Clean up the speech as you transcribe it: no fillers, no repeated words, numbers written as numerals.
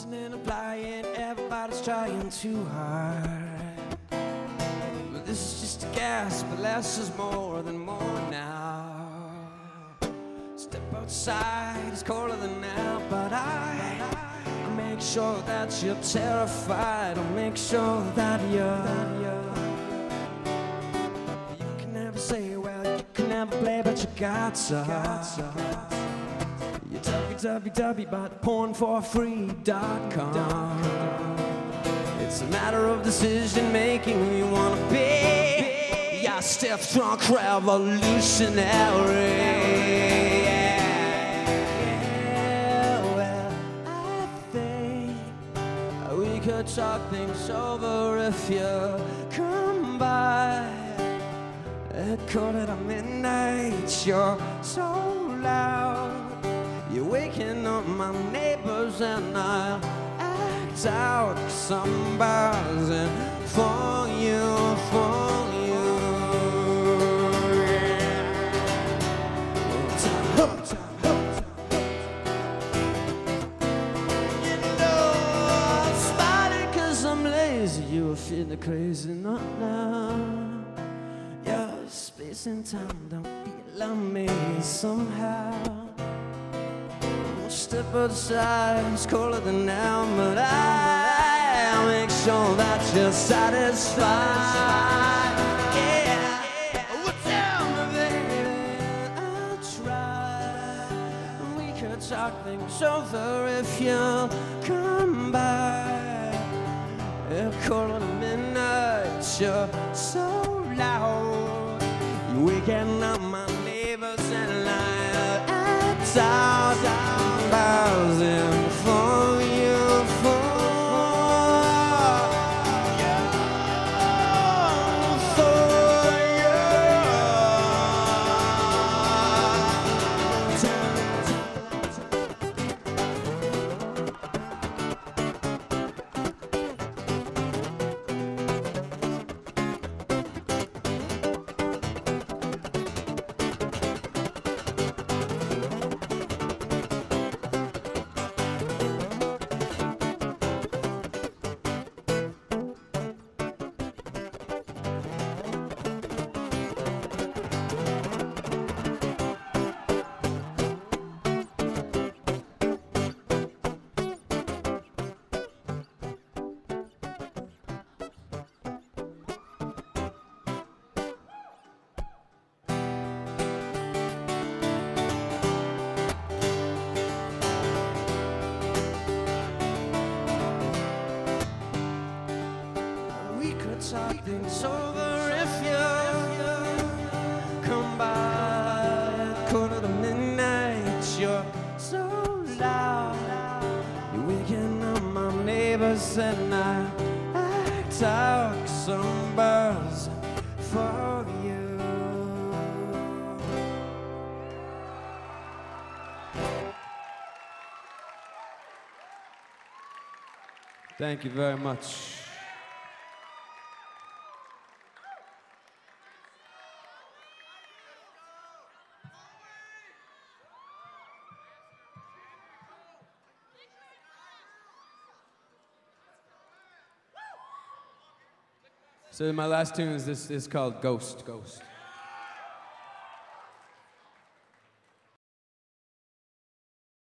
Listening and flying, everybody's trying too hard. But this is just a guess, but less is more than more now. Step outside, it's colder than now, but I make sure that you're terrified. I'll make sure that you can never say, well, you can never play, but you got to. You www.pornforfree.com. It's a matter of decision making who you wanna be. Yeah, stiff drunk revolutionary. Yeah, well, I think we could talk things over if you come by. At quarter to midnight, you're so loud. You're waking up my neighbors and I'll act out some buzzing for you, for you. You know I'm smiling 'cause I'm lazy. You were feeling crazy, not now. Your space and time don't feel like me somehow. Step outside, it's colder than now, but I'll make sure that you're satisfied. Yeah, well, tell me, baby, I'll try. We could talk things over if you'll come by. At quarter to midnight, you're so loud. You're waking up my neighbors and I'll act out. Buzzing for you, for you, for you. Talk things over if you come by. Quarter to midnight, you're so loud. You're waking up my neighbors and I act out some buzz for you. Thank you very much. So my last tune is called Ghost.